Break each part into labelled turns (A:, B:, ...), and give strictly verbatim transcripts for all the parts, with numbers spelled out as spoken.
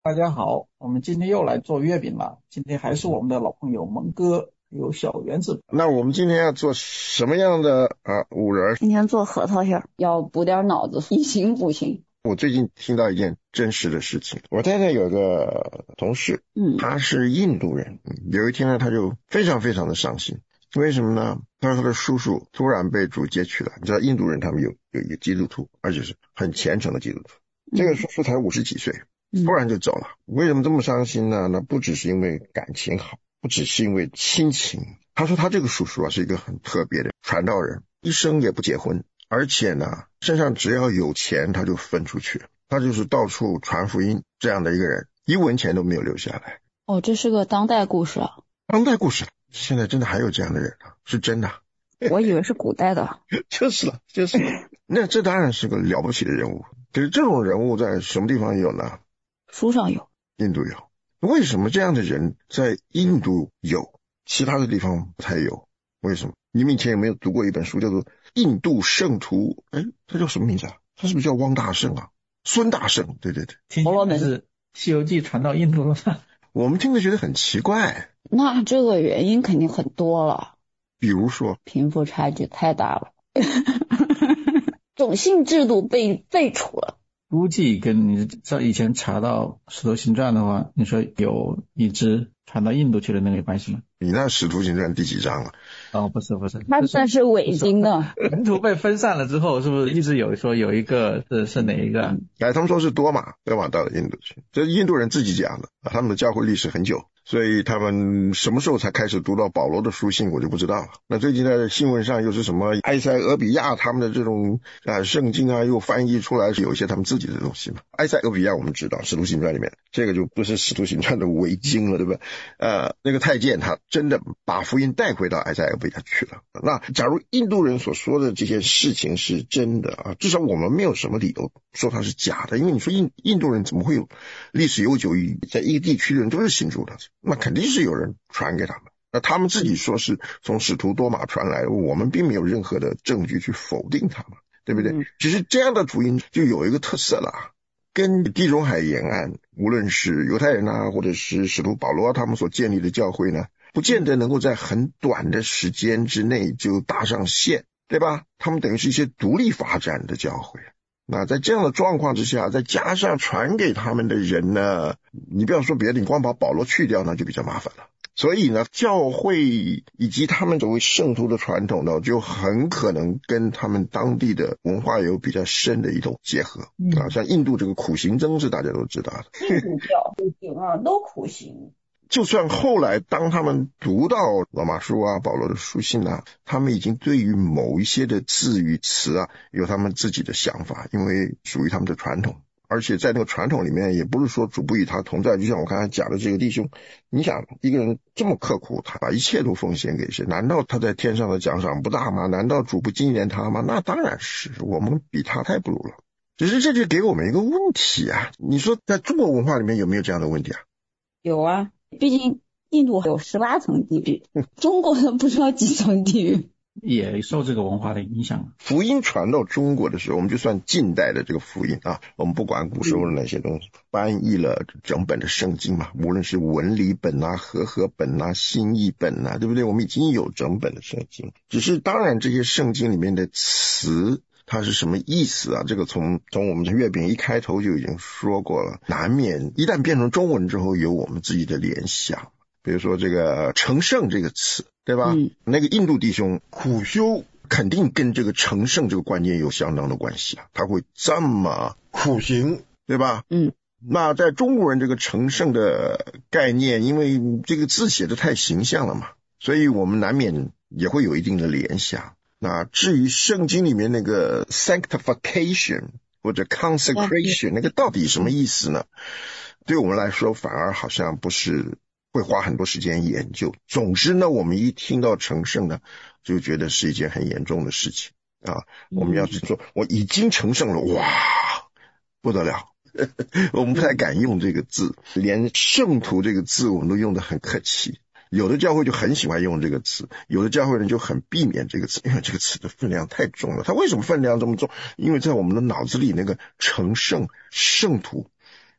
A: 大家好，我们今天又来做月饼了。今天还是我们的老朋友蒙哥，有小圆子。
B: 那我们今天要做什么样的啊五仁？
C: 今天做核桃馅儿，要补点脑子，以形补形。
B: 我最近听到一件真实的事情，我太太有个同事，
C: 嗯，
B: 他是印度人，有一天呢，他就非常非常的伤心。为什么呢？他说他的叔叔突然被主接去了。你知道印度人他们有有一个基督徒，而且是很虔诚的基督徒。这个叔叔才五十几岁，突然就走了。为什么这么伤心呢？那不只是因为感情好，不只是因为亲情。他说他这个叔叔啊是一个很特别的传道人，一生也不结婚，而且呢身上只要有钱他就分出去，他就是到处传福音这样的一个人，一文钱都没有留下来。
C: 哦，这是个当代故事啊。
B: 当代故事，现在真的还有这样的人啊，是真的。
C: 我以为是古代的。
B: 就是了，就是了。那这当然是个了不起的人物。可是这种人物在什么地方有呢？
C: 书上有，
B: 印度有。为什么这样的人在印度有，其他的地方不太有？为什么？你们以前有没有读过一本书叫做《印度圣徒》？哎，他叫什么名字啊？他是不是叫汪大圣啊？孙大圣，对对对。
A: 婆罗门是《西游记》传到印度了吗？
B: 我们听着觉得很奇怪。
C: 那这个原因肯定很多了。
B: 比如说，
C: 贫富差距太大了，种姓制度被废除了。
A: 估计跟你在以前查到《使徒行传》的话，你说有一支传到印度去的那个有关系吗？
B: 你那《使徒行传》第几章了？
A: 哦，不是不是，
C: 它算是伪经的。
A: 门徒被分散了之后，是不是一直有说有一个是是哪一个？
B: 哎，他们说是多马，多马到了印度去，这是印度人自己讲的，他们的教会历史很久。所以他们什么时候才开始读到保罗的书信我就不知道了。那最近在新闻上又是什么埃塞俄比亚他们的这种啊圣经啊又翻译出来，是有一些他们自己的东西嘛。埃塞俄比亚我们知道使徒行传里面，这个就不是使徒行传的伪经了，对吧？呃，那个太监他真的把福音带回到埃塞俄比亚去了。那假如印度人所说的这些事情是真的啊，至少我们没有什么理由说它是假的，因为你说印印度人怎么会有历史悠久于在一个地区的人都是信主的，那肯定是有人传给他们。那他们自己说是从使徒多马传来的，我们并没有任何的证据去否定他们，对不对？嗯、其实这样的福音就有一个特色了，跟地中海沿岸无论是犹太人啊，或者是使徒保罗他们所建立的教会呢，不见得能够在很短的时间之内就搭上线，对吧？他们等于是一些独立发展的教会。那在这样的状况之下，再加上传给他们的人呢，你不要说别的，你光把保罗去掉那就比较麻烦了。所以呢，教会以及他们作为圣徒的传统呢，就很可能跟他们当地的文化有比较深的一种结合、嗯、啊，像印度这个苦行僧是大家都知道的，
C: 印度教苦行啊，都苦行。
B: 就算后来当他们读到罗马书啊保罗的书信啊，他们已经对于某一些的字与词啊有他们自己的想法，因为属于他们的传统，而且在那个传统里面也不是说主不与他同在，就像我刚才讲的这个弟兄，你想一个人这么刻苦，他把一切都奉献给谁，难道他在天上的奖赏不大吗？难道主不纪念他吗？那当然是，我们比他太不如了。只是这就给我们一个问题啊，你说在中国文化里面有没有这样的问题啊？
C: 有啊，毕竟印度有十八层地狱，中国的不知道几层地狱，
A: 也受这个文化的影响。
B: 福音传到中国的时候，我们就算近代的这个福音啊，我们不管古时候的那些东西，翻译了整本的圣经嘛，无论是文理本啊、和合本啊、新译本啊，对不对？我们已经有整本的圣经，只是当然这些圣经里面的词它是什么意思啊？这个从从我们的月饼一开头就已经说过了，难免一旦变成中文之后有我们自己的联想。比如说这个成圣这个词，对吧？嗯、那个印度弟兄苦修肯定跟这个成圣这个观念有相当的关系啊，他会这么苦行，对吧？嗯，那在中国人这个成圣的概念，因为这个字写得太形象了嘛，所以我们难免也会有一定的联想。那至于圣经里面那个 sanctification 或者 consecration 那个到底什么意思呢？对我们来说反而好像不是会花很多时间研究。总之呢，我们一听到成圣呢，就觉得是一件很严重的事情啊。我们要是说我已经成圣了，哇，不得了。我们不太敢用这个字，连圣徒这个字我们都用得很客气。有的教会就很喜欢用这个词，有的教会人就很避免这个词，因为这个词的分量太重了。它为什么分量这么重？因为在我们的脑子里那个成圣圣徒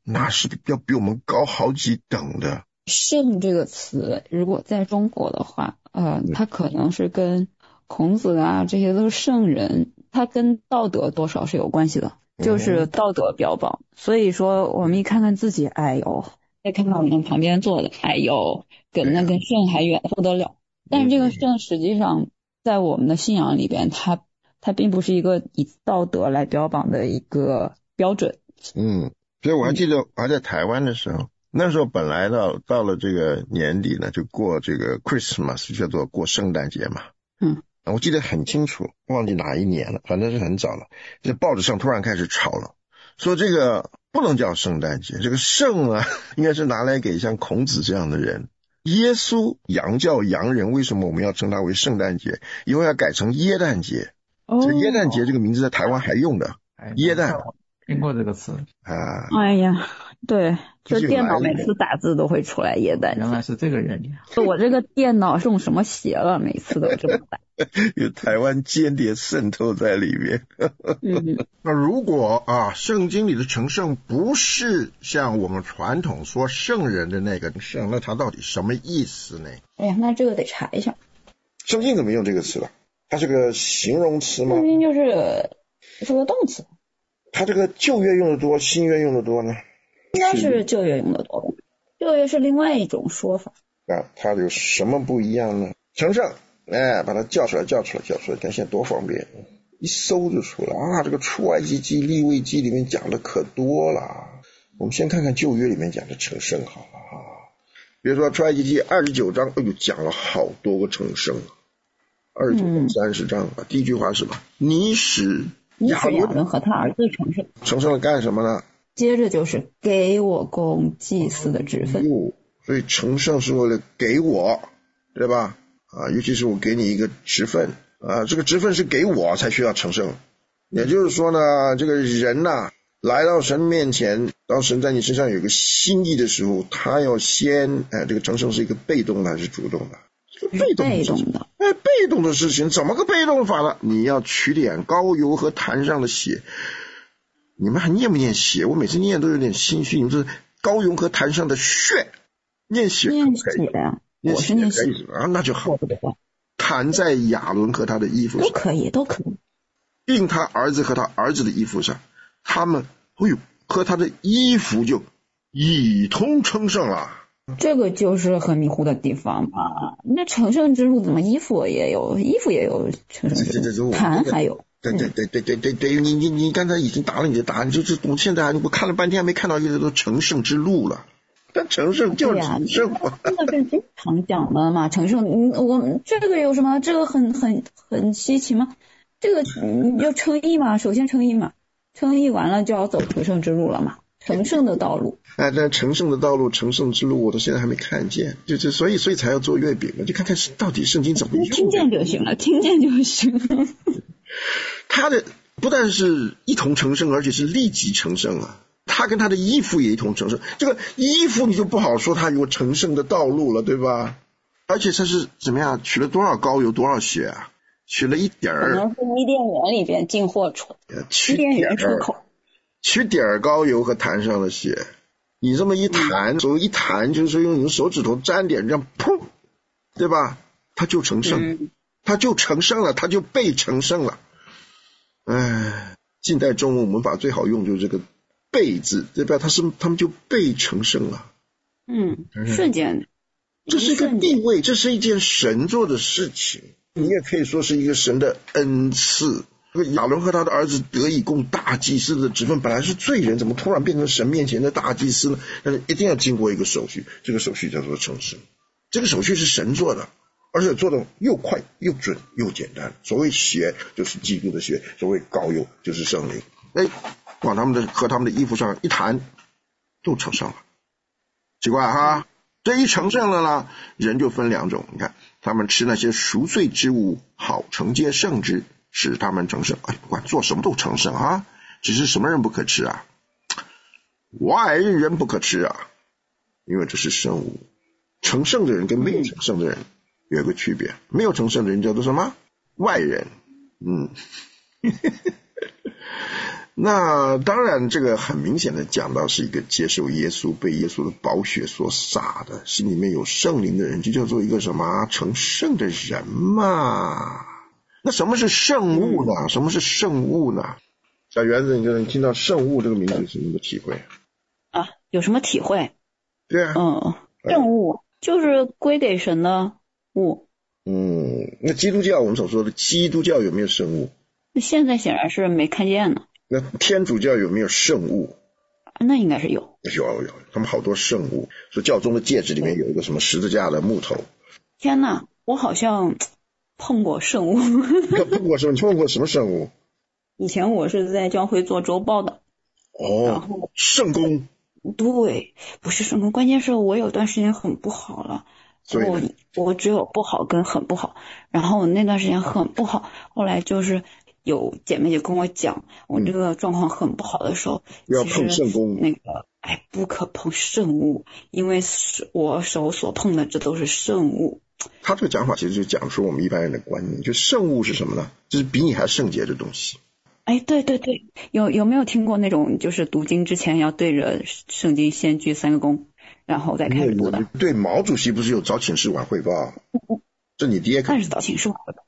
B: 那是要比我们高好几等的。
C: 圣这个词如果在中国的话，呃，它可能是跟孔子啊这些都是圣人，它跟道德多少是有关系的，就是道德标榜。所以说我们一看看自己，哎呦，再看看我们旁边坐的，哎呦，跟那跟圣还远不得了。但是这个圣实际上在我们的信仰里边，它它并不是一个以道德来标榜的一个标准。
B: 嗯，所以我还记得我还在台湾的时候，那时候本来到到了这个年底呢，就过这个 Christmas， 叫做过圣诞节嘛。
C: 嗯，
B: 我记得很清楚，忘记哪一年了，反正是很早了。这报纸上突然开始吵了，说这个不能叫圣诞节，这个圣啊，应该是拿来给像孔子这样的人。耶稣洋教洋人，为什么我们要称它为圣诞节？以后要改成耶诞节。
C: 哦，
B: 这耶诞节这个名字在台湾还用的，耶诞。
A: 听过这个词
B: 啊？
C: 哎呀，对，就电脑每次打字都会出来耶诞节。
A: 原来是这个原因。
C: 我这个电脑中什么邪了，每次都这么打。
B: 有台湾间谍渗透在里面。
C: 嗯，
B: 那如果啊，圣经里的成圣不是像我们传统说圣人的那个圣，那它到底什么意思呢？
C: 哎呀，那这个得查一下。
B: 圣经怎么用这个词了？它是个形容词吗？
C: 圣经就是是个动词。
B: 它这个旧约用的多，新约用的多呢？
C: 应该是旧约用的多吧。旧约是另外一种说法。
B: 啊，它有什么不一样呢？成圣，哎，把它叫出来，叫出来，叫出来，看现在多方便，一搜就出来啊！这个出埃及记、利未记里面讲的可多了。我们先看看旧约里面讲的成圣好了啊。比如说出埃及记二十九章，哎呦，讲了好多个成圣，二十九章、三十章啊。第一句话是什么？你使
C: 亚伦和他儿子成圣，
B: 成圣了干什么呢？
C: 接着就是给我供祭司的职分。
B: 哦，所以成圣是为了给我，对吧？啊，尤其是我给你一个职分啊，这个职分是给我才需要成圣。也就是说呢，这个人呐、啊，来到神面前，当神在你身上有个心意的时候，他要先，哎，这个成圣是一个被动的还是主动的？被动的，
C: 被动的，
B: 哎，被动的事情怎么个被动法呢？你要取点膏油和坛上的血。你们还念不念血？我每次念都有点心虚。你们是膏油和坛上的血，念血可不可以？
C: 念血呀，
B: 念
C: 血念血
B: 啊，那就好。弹在亚伦和他的衣服上，
C: 都可以，都可以。
B: 印他儿子和他儿子的衣服上，他们哎呦和他的衣服就一同成圣了。
C: 这个就是很迷糊的地方嘛。那成圣之路怎么衣服也有，衣服也有成圣之路，坛还有。
B: 对对对对对对对，你你你刚才已经答了你的答案，就是我现在我看了半天还没看到一个都成圣之路了。但成圣就是成圣嘛，
C: 这个是经常讲的嘛。成圣，嗯，我这个有什么？这个很很很稀奇吗？这个嗯，要称义嘛，首先称义嘛，称义完了就要走成圣之路了嘛，成圣的道路。
B: 哎，但成圣的道路，成圣之路，我到现在还没看见，就是所以所以才要做月饼嘛，就看看到底圣经怎么用。
C: 听见就行了，听见就行了。
B: 他的不但是一同成圣，而且是立即成圣啊。他跟他的衣服也一同成圣，这个衣服你就不好说他有成圣的道路了，对吧？而且他是怎么样取了多少膏油多少血啊？取了一点儿，
C: 可能是伊甸园里边进货出，伊甸园出口，
B: 取点儿膏油和坛上的血，你这么一弹，所谓一弹就是说用你的手指头沾点，这样砰，对吧？他就成圣，
C: 嗯、
B: 他就成圣了，他就被成圣了。哎，近代中文文法最好用就是这个被字，对吧？他是他们就被成圣了。
C: 嗯，瞬间，
B: 这是一个地位，这是一件神做的事情，你也可以说是一个神的恩赐。这个亚伦和他的儿子得以供大祭司的职分，本来是罪人，怎么突然变成神面前的大祭司呢？但是一定要经过一个手续，这个手续叫做成圣。这个手续是神做的，而且做的又快又准又简单。所谓血就是基督的血，所谓膏油就是圣灵。哎，往他们的和他们的衣服上一弹，都成圣了。奇怪哈，这一成圣了呢，人就分两种。你看，他们吃那些赎罪之物，好承接圣之，使他们成圣。哎，不管做什么都成圣啊，只是什么人不可吃啊？外人不可吃啊，因为这是圣物。成圣的人跟没有成圣的人有一个区别，没有成圣的人叫做什么？外人。嗯。 那当然这个很明显的讲到是一个接受耶稣被耶稣的宝血所洒的心里面有圣灵的人，就叫做一个什么成圣的人嘛。那什么是圣物呢？什么是圣物呢？小园子，你就能听到圣物这个名字有什么体会
C: 啊？有什么体会？
B: 对啊，
C: 嗯，圣物就是归给神的物。
B: 嗯，那基督教我们所说的基督教有没有圣物？
C: 那现在显然是没看见呢。
B: 那天主教有没有圣物？
C: 那应该是有。
B: 有有，他们好多圣物，说教宗的戒指里面有一个什么十字架的木头。
C: 天哪，我好像碰过圣物。
B: 碰过什么？你碰过什么圣物？
C: 以前我是在教会做周报的。
B: 哦，圣公。
C: 对，不是圣公，关键是我有段时间很不好了。我我只有不好跟很不好，然后我那段时间很不好，后来就是有姐妹就跟我讲，我这个状况很不好的时候，
B: 要碰圣公，
C: 那个哎不可碰圣物，因为我手所碰的这都是圣物。
B: 他这个讲法其实就讲说我们一般人的观念，就圣物是什么呢？就是比你还圣洁的东西。
C: 哎，对对对，有有没有听过那种就是读经之前要对着圣经先鞠三个躬，然后再开始读的？
B: 对，毛主席不是有早请示晚汇报？这你爹
C: 看是早请示晚汇报。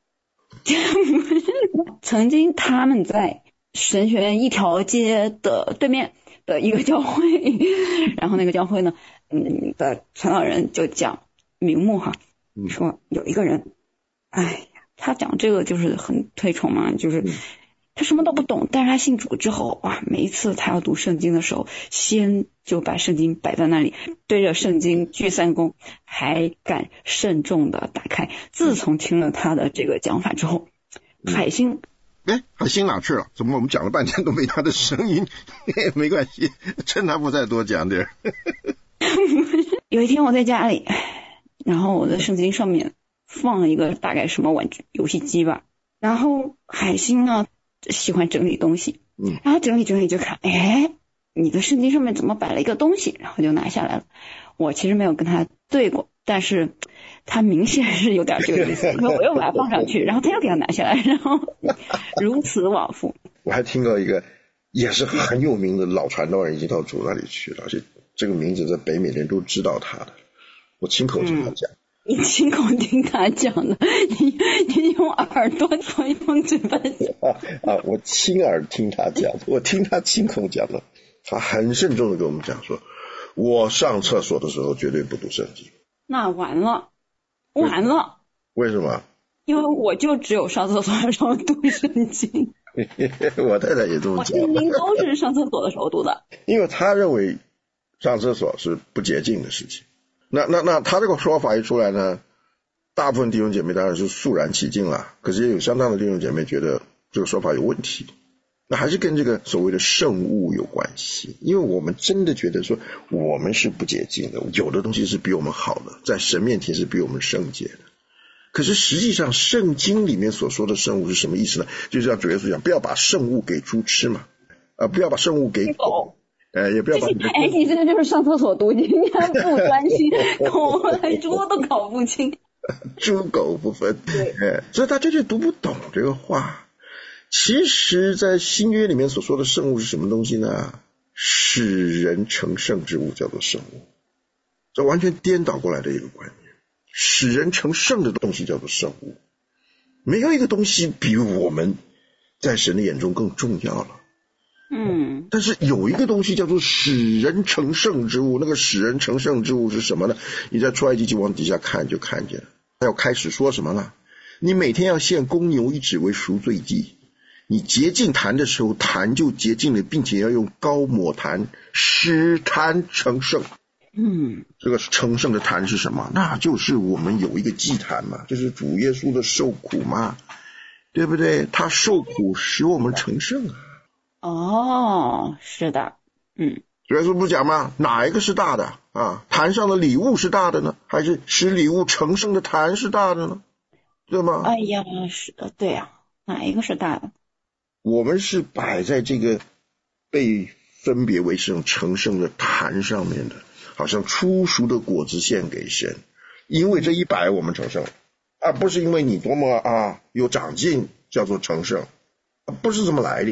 C: 曾经他们在神学院一条街的对面的一个教会，然后那个教会呢，嗯的传道人就讲名目哈，说有一个人，哎，他讲这个就是很推崇嘛，就是他什么都不懂，但是他信主之后，哇，每一次他要读圣经的时候，先就把圣经摆在那里，对着圣经鞠三躬，还敢慎重的打开。自从听了他的这个讲法之后，海星，
B: 哎，海星哪去了？怎么我们讲了半天都没他的声音？没关系，趁他不再多讲点。
C: 有一天我在家里，然后我的圣经上面放了一个大概什么玩具游戏机吧，然后海星呢喜欢整理东西，嗯，然后整理整理就看，哎，你的圣经上面怎么摆了一个东西，然后就拿下来了。我其实没有跟他对过，但是他明显是有点这个意思，所以我又把它放上去，然后他又给他拿下来，然后如此往复。
B: 我还听到一个也是很有名的老传道人已经到主那里去了，而且这个名字在北美人都知道他的，我亲口听他讲。嗯，
C: 你亲口听他讲的，你你用耳朵做用嘴巴讲
B: 啊啊！我亲耳听他讲，我听他亲口讲的，他很慎重的跟我们讲说，我上厕所的时候绝对不读圣经。
C: 那完了，完了。
B: 为什么？
C: 因为我就只有上厕所的时候读圣经。
B: 我太太也这么讲。
C: 我圣经都是上厕所的时候读的。
B: 因为他认为上厕所是不洁净的事情。那那那他这个说法一出来呢，大部分弟兄姐妹当然是肃然起敬了，可是也有相当的弟兄姐妹觉得这个说法有问题。那还是跟这个所谓的圣物有关系，因为我们真的觉得说我们是不洁净的，有的东西是比我们好的，在神面前是比我们圣洁的。可是实际上圣经里面所说的圣物是什么意思呢？就是像主耶稣讲，不要把圣物给猪吃嘛，啊，不要把圣物给狗。呃，也不要把你的
C: 哎，你这个就是上厕所读经，不专心，狗和猪都搞不清，
B: 猪狗不分，对，所以他就是读不懂这个话。其实，在新约里面所说的圣物是什么东西呢？使人成圣之物叫做圣物，这完全颠倒过来的一个观念。使人成圣的东西叫做圣物，没有一个东西比我们在神的眼中更重要了。嗯，但是有一个东西叫做使人成圣之物，那个使人成圣之物是什么呢？你在出埃及记往底下看就看见了，他要开始说什么了？你每天要献公牛一只为赎罪祭，你洁净坛的时候，坛就洁净了，并且要用膏抹坛，使坛成圣。嗯，这个成圣的坛是什么？那就是我们有一个祭坛嘛，就是主耶稣的受苦嘛，对不对？他受苦使我们成圣啊。
C: 哦，是的，嗯，
B: 主耶稣不讲吗？哪一个是大的啊？坛上的礼物是大的呢，还是使礼物成圣的坛是大的呢？对吗？
C: 哎呀，是的，对呀、啊，哪一个是大的？
B: 我们是摆在这个被分别为圣成圣的坛上面的，好像初熟的果子献给神，因为这一摆我们成圣，而不是因为你多么啊有长进叫做成圣，不是这么来的。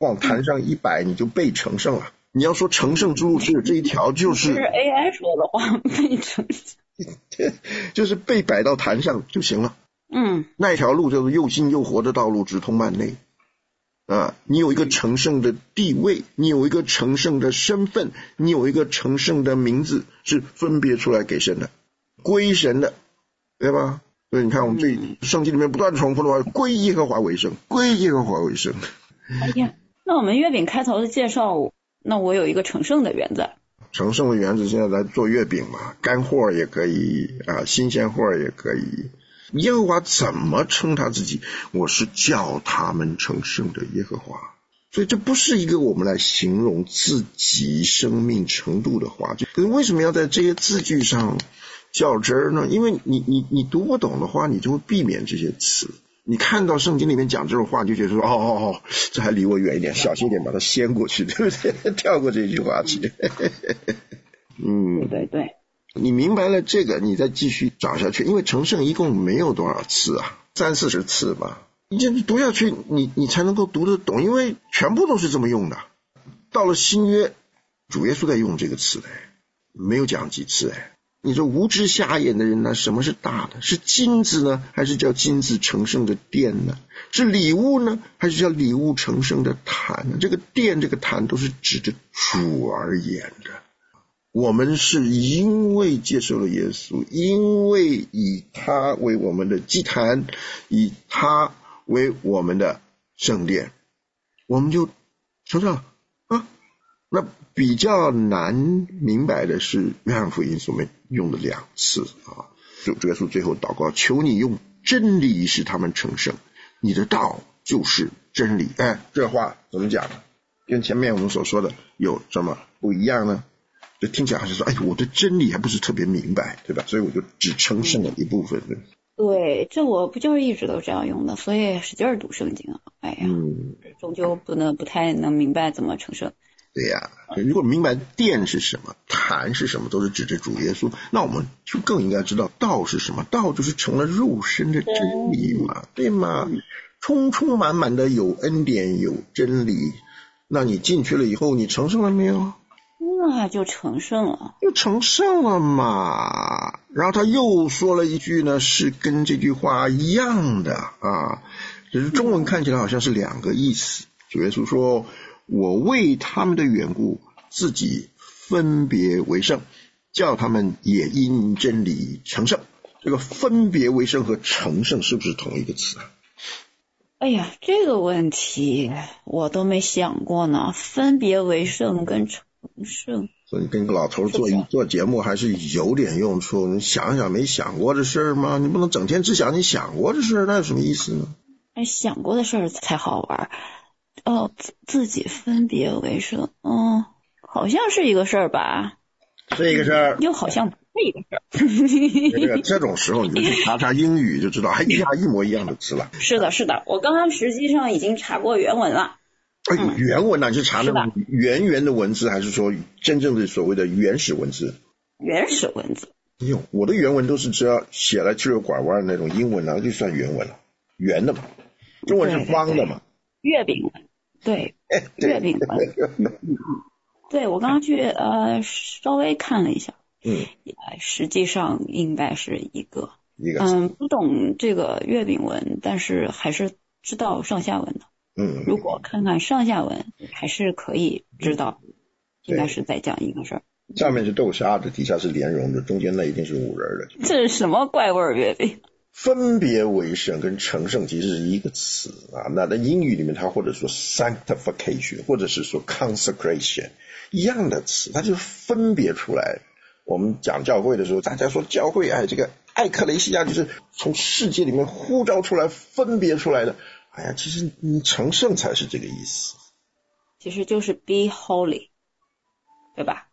B: 往坛上一摆，你就被成圣了。你要说成圣之路是有这一条，就是
C: 是 A I 说的话，被成圣
B: 就是被摆到坛上就行了。
C: 嗯，
B: 那一条路叫做又新又活的道路，直通幔内。啊，你有一个成圣的地位，你有一个成圣的身份，你有一个成圣的名字，是分别出来给神的，归神的，对吧？所以你看我们这圣经里面不断重复的话，归耶和华为圣，归耶和华为圣。
C: 哎呀，那我们月饼开头的介绍，那我有一个成圣的原则。
B: 成圣的原则现在来做月饼嘛，干货也可以啊，新鲜货也可以。耶和华怎么称他自己？我是叫他们成圣的耶和华。所以这不是一个我们来形容自己生命程度的话，可是为什么要在这些字句上较真儿呢？因为你你你读不懂的话，你就会避免这些词。你看到圣经里面讲这种话，你就觉得说，哦哦哦，这还离我远一点，小心一点，把它掀过去，对不对？跳过这句话去。嗯，
C: 对对对。
B: 你明白了这个，你再继续找下去，因为成圣一共没有多少次啊，三四十次吧。你这读下去，你你才能够读得懂，因为全部都是这么用的。到了新约，主耶稣在用这个词的，没有讲几次哎。你说无知瞎眼的人呢？什么是大的？是金子呢，还是叫金子成圣的殿呢？是礼物呢，还是叫礼物成圣的坛呢？这个殿这个坛都是指着主而言的。我们是因为接受了耶稣，因为以他为我们的祭坛，以他为我们的圣殿，我们就成圣了啊。那比较难明白的是约翰福音所用的两次啊，主耶稣最后祷告，求你用真理使他们成圣，你的道就是真理。哎，这话怎么讲？跟前面我们所说的有什么不一样呢？就听起来好像说，哎，我对真理还不是特别明白，对吧？所以我就只成圣了一部分。对，
C: 对，这我不就是一直都这样用的，所以使劲读圣经啊。哎呀，
B: 嗯，
C: 终究不能不太能明白怎么成圣。
B: 对呀，如果明白殿是什么，坛是什么，都是指着主耶稣，那我们就更应该知道道是什么。道就是成了肉身的真理嘛，对吗？充充满满的有恩典有真理，那你进去了以后，你成圣了没有？
C: 那就成圣了，
B: 就成圣了嘛。然后他又说了一句呢，是跟这句话一样的啊，只是中文看起来好像是两个意思。主耶稣说，我为他们的缘故自己分别为圣，叫他们也因真理成圣。这个分别为圣和成圣是不是同一个词啊？
C: 哎呀，这个问题我都没想过呢，分别为圣跟成圣，
B: 所以跟个老头做做节目还是有点用处。你想想没想过这事儿吗？你不能整天只想你想过这事儿，那有什么意思呢？
C: 哎，想过的事儿才好玩。哦，自己分别为圣，嗯，好像是一个事儿吧？
B: 是一个事儿，
C: 又好像不是一个事儿。
B: 这个这种时候你就去查查英语就知道，哎呀，一模一样的词了。
C: 是的，是的，我刚刚实际上已经查过原文了。
B: 哎，原文呢、啊、你是查那种原原的文字，还是说真正的所谓的原始文字？
C: 原始文字。
B: 哟，我的原文都是只要写来就有拐弯那种英文啊，就算原文了，圆的嘛。中文是方的嘛。
C: 月饼文，对，月饼文。对，我刚刚去呃稍微看了一下，
B: 嗯，
C: 实际上应该是一个
B: 一个
C: 嗯，不懂这个月饼文，但是还是知道上下文的。
B: 嗯，
C: 如果看看上下文，还是可以知道，应该是在讲一个事儿。
B: 上面是豆沙的，底下是莲蓉的，中间那一定是五仁的。
C: 这是什么怪味月饼？
B: 分别为圣跟成圣其实是一个词啊，那在英语里面它或者说 sanctification 或者是说 consecration 一样的词，它就是分别出来。我们讲教会的时候，大家说教会哎，这个艾克雷西亚就是从世界里面呼召出来分别出来的。哎呀，其实你成圣才是这个意思，
C: 其实就是 be holy， 对吧？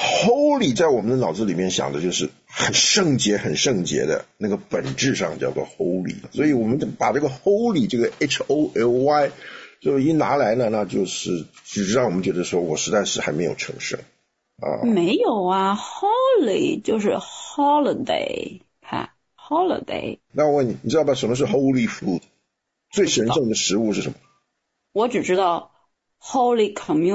B: Holy 在我们的脑子里面想的就是很圣洁很圣洁的那个本质上叫做 Holy， 所以我们把这个 Holy 这个 H O L Y 就一拿来呢，那就是只让我们觉得说我实在是还没有成圣啊。
C: 没有啊， Holy 就是 holiday， 看 holiday。
B: 那我问你，你知道吧什么是 Holy Food？ 最神圣的食物是什么？
C: 我只知道 Holy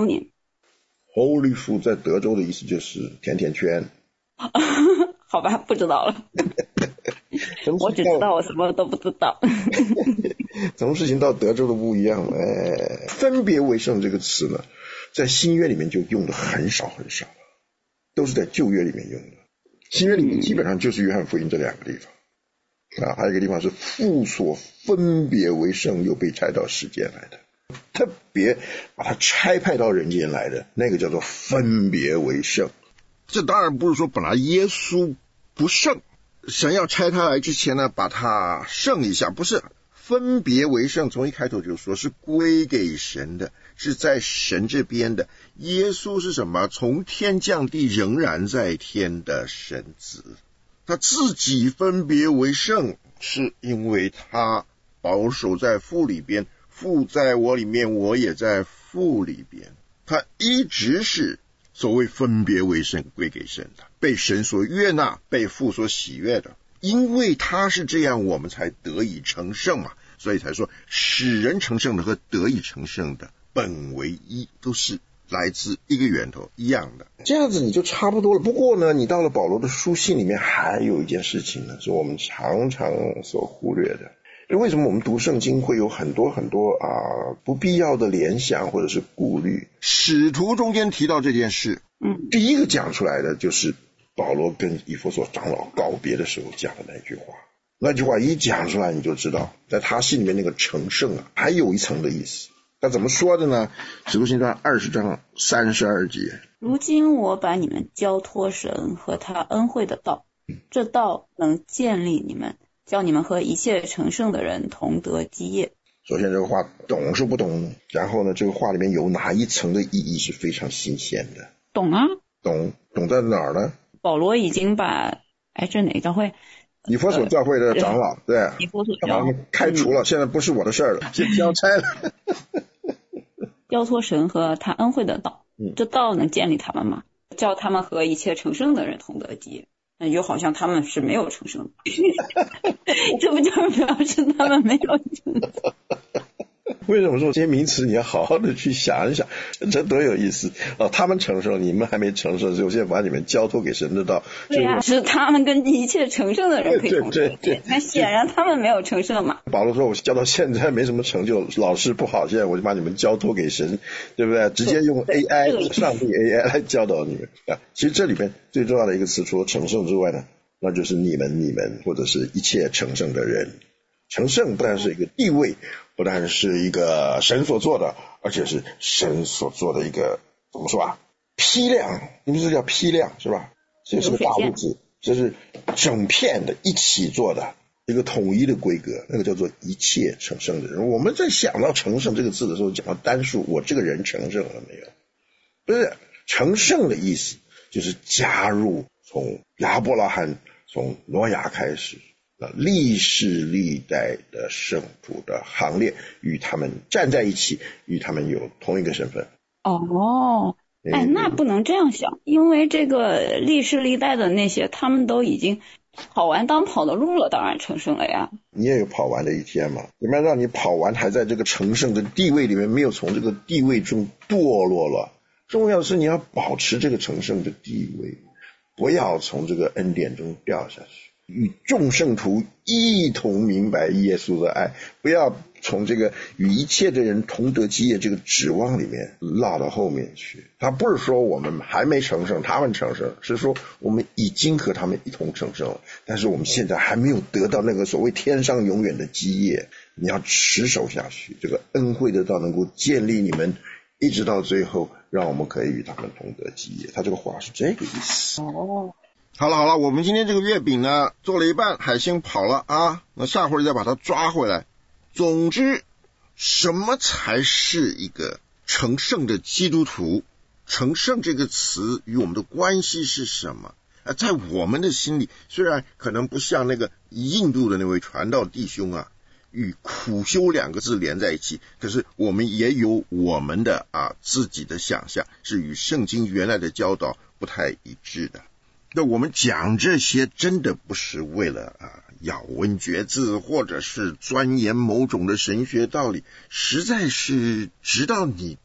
C: Communion。Holy
B: Food 在德州的意思就是甜甜圈。
C: 好吧，不知道了。我只知道我什么都不知道。
B: 什么事情到德州都不一样。哎，分别为圣这个词呢，在新约里面就用的很少很少，都是在旧约里面用的。新约里面基本上就是约翰福音这两个地方。啊，还有一个地方是父所分别为圣又被差到世间来的，特别把它差派到人间来的那个叫做分别为圣。这当然不是说本来耶稣不圣，神要差他来之前呢把他圣一下，不是。分别为圣从一开头就说是归给神的，是在神这边的。耶稣是什么？从天降地仍然在天的神子，他自己分别为圣，是因为他保守在父里边，父在我里面，我也在父里边。他一直是所谓分别为圣归给神的，被神所悦纳，被父所喜悦的。因为他是这样，我们才得以成圣嘛，所以才说使人成圣的和得以成圣的本为一，都是来自一个源头一样的，这样子你就差不多了。不过呢，你到了保罗的书信里面还有一件事情呢，是我们常常所忽略的。为什么我们读圣经会有很多很多啊不必要的联想或者是顾虑？使徒中间提到这件事，嗯，第一个讲出来的就是保罗跟以弗所长老告别的时候讲的那句话。那句话一讲出来，你就知道在他心里面那个成圣啊，还有一层的意思。他怎么说的呢？使徒行传二十章三十二节，
C: 如今我把你们交托神和他恩惠的道，这道能建立你们，叫你们和一切成圣的人同得基业。
B: 首先这个话懂是不懂？然后呢，这个话里面有哪一层的意义是非常新鲜的？
C: 懂啊，
B: 懂懂在哪儿呢？
C: 保罗已经把，哎，这哪个教会？
B: 以弗所教会的长老，呃、对，
C: 以弗所教会
B: 开除了、嗯，现在不是我的事儿了，是交差了。
C: 交托神和他恩惠的道，嗯、这道能建立他们吗？叫他们和一切成圣的人同得基业，那就好像他们是没有成圣的，这不就是表示他们没有成圣？
B: 为什么说这些名词你要好好的去想一想，这多有意思啊！他们成圣，你们还没成圣，首先把你们交托给神的道。
C: 对呀、啊，是他们跟一切成圣的人可以同
B: 对对对，
C: 那显然他们没有成圣嘛。
B: 保罗说：“我教到现在没什么成就，老师不好，现在我就把你们交托给神，对不对？直接用 A I 上帝 A I 来教导你们啊！其实这里面最重要的一个词，除了成圣之外呢，那就是你们、你们或者是一切成圣的人。成圣不但是一个地位。”不但是一个神所做的，而且是神所做的一个怎么说啊？批量，你们是叫批量是吧？这是个大物质，这是整片的一起做的一个统一的规格，那个叫做一切成圣的人。我们在想到成圣这个字的时候，讲到单数，我这个人成圣了没有？不是，成圣的意思就是加入从亚伯拉罕、从挪亚开始。历世历代的圣徒的行列，与他们站在一起，与他们有同一个身份。
C: 哦，哎，那不能这样想，因为这个历世历代的那些，他们都已经跑完当跑的路了，当然成圣了呀。
B: 你也有跑完的一天嘛？怎么样让你跑完还在这个成圣的地位里面，没有从这个地位中堕落了？重要的是你要保持这个成圣的地位，不要从这个恩典中掉下去。与众圣徒一同明白耶稣的爱，不要从这个与一切的人同得基业这个指望里面落到后面去。他不是说我们还没成圣，他们成圣，是说我们已经和他们一同成圣了，但是我们现在还没有得到那个所谓天上永远的基业。你要持守下去，这个恩惠的道能够建立你们，一直到最后，让我们可以与他们同得基业。他这个话是这个意思。
C: 哦。
B: 好了好了，我们今天这个月饼呢做了一半，海星跑了啊，那下回再把它抓回来。总之，什么才是一个成圣的基督徒？成圣这个词与我们的关系是什么？啊，在我们的心里，虽然可能不像那个印度的那位传道弟兄啊，与苦修两个字连在一起，可是我们也有我们的啊自己的想象，是与圣经原来的教导不太一致的。那我们讲这些真的不是为了啊咬文嚼字，或者是钻研某种的神学道理，实在是直到你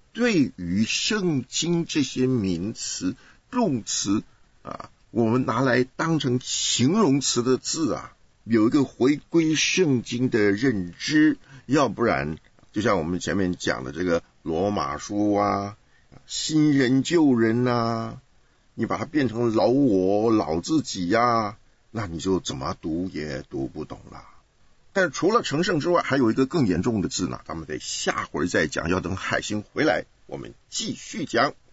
B: 对于圣经这些名词、动词啊，我们拿来当成形容词的字啊，有一个回归圣经的认知，要不然就像我们前面讲的这个罗马书啊，新人旧人啊，你把它变成老我老自己呀、啊，那你就怎么读也读不懂了。但除了成圣之外，还有一个更严重的字呢，咱们得下回再讲，要等海星回来我们继续讲。